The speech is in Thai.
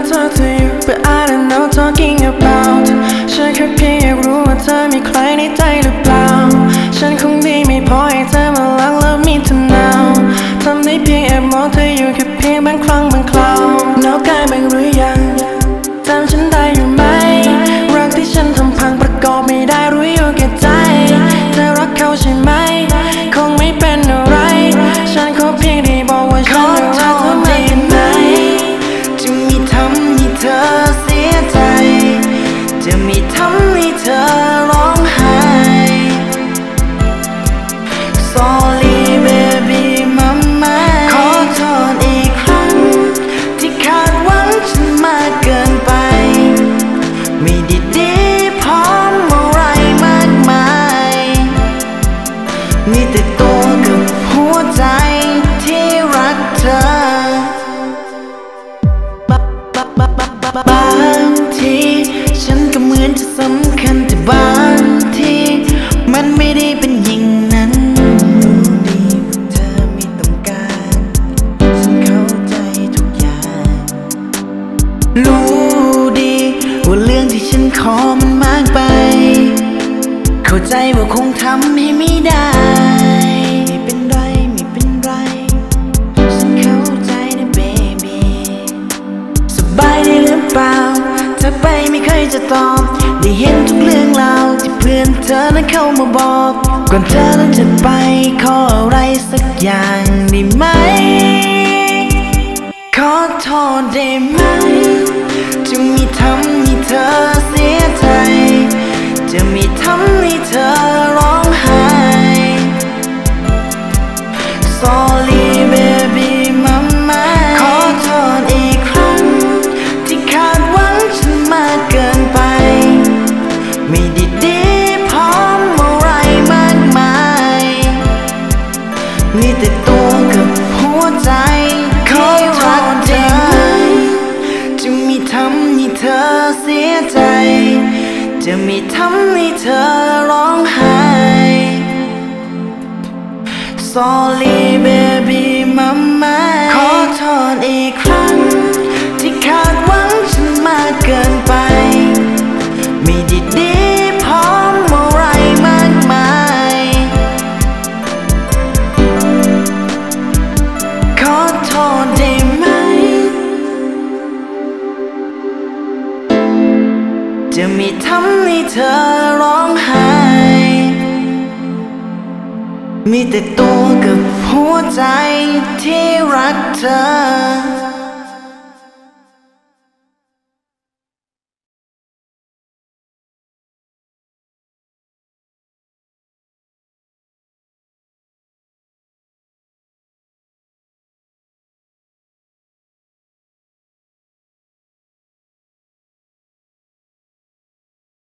talk to you but I don't know talking about ฉันแค่เพียงอยากรู้ว่าเธอมีใครในใจหรือเปล่าฉันคงดีไม่พอให้เธอมาลังแล้วมีเธอ now ทำได้เพียงแอบมองเธออยู่แค่เพียงบางครั้งบางคราวหนาวกายบ้างหรือยังจำฉันได้อยู่ไหมรักที่ฉันทำพังประกอบไม่ได้รู้อยู่แก่ใจเธอรักเขาใช่ไหมคงไม่เป็นอะไรฉันขอเพียงได้บอกว่าฉันรักเธอมากแค่ไหนจะมีทำให้เธอเสียใจจะมีทำให้เธอร้องไห้ Sorry baby mama ขอโทษอีกครั้งที่คาดหวังฉันมากเกินไปไม่ได้ดีพร้อมอะไรมากมายมีแต่ตัวกับหัวใจที่รักเธอบางทีฉันก็เหมือนจะสำคัญแต่บางทีมันไม่ได้เป็นอย่างนั้นรู้ดีว่าเธอไม่ต้องการฉันเข้าใจทุกอย่างรู้ดีว่าเรื่องที่ฉันขอมันมากไปเข้าใจว่าคงทำให้ไม่ได้ไม่เป็นไรไม่เป็นไรฉันเข้าใจนะ baby สบายดีหรือเปล่าเธอไปไม่เคยจะตอบได้เห็นทุกเรื่องราวที่เพื่อนเธอนั้นเข้ามาบอกก่อนเธอนั้นจะไปขออะไรสักอย่างได้ไหมขอโทษได้ไหมจะมีทำให้เธอเสียใจจะมีทำให้เธอร้องไห้ Sorry baby mama ขอโทษอีกครั้งที่คาดหวังฉันมากเกินไปไม่ได้ดีพร้อมอะไรมากมายมีแต่ตัวกับหัวใจที่รักเธอจะมีทำให้เธอเสียใจจะมีทำให้เธอร้องไห้ Sorry baby mama ขอโทษอีกครั้งที่คาดหวังฉันมากเกินไปไม่ได้ดีพร้อมอะไรมากมายขอโทษได้ไหมจะมีทำให้เธอร้องไห้มีแต่ตัวกับหัวใจที่รักเธอ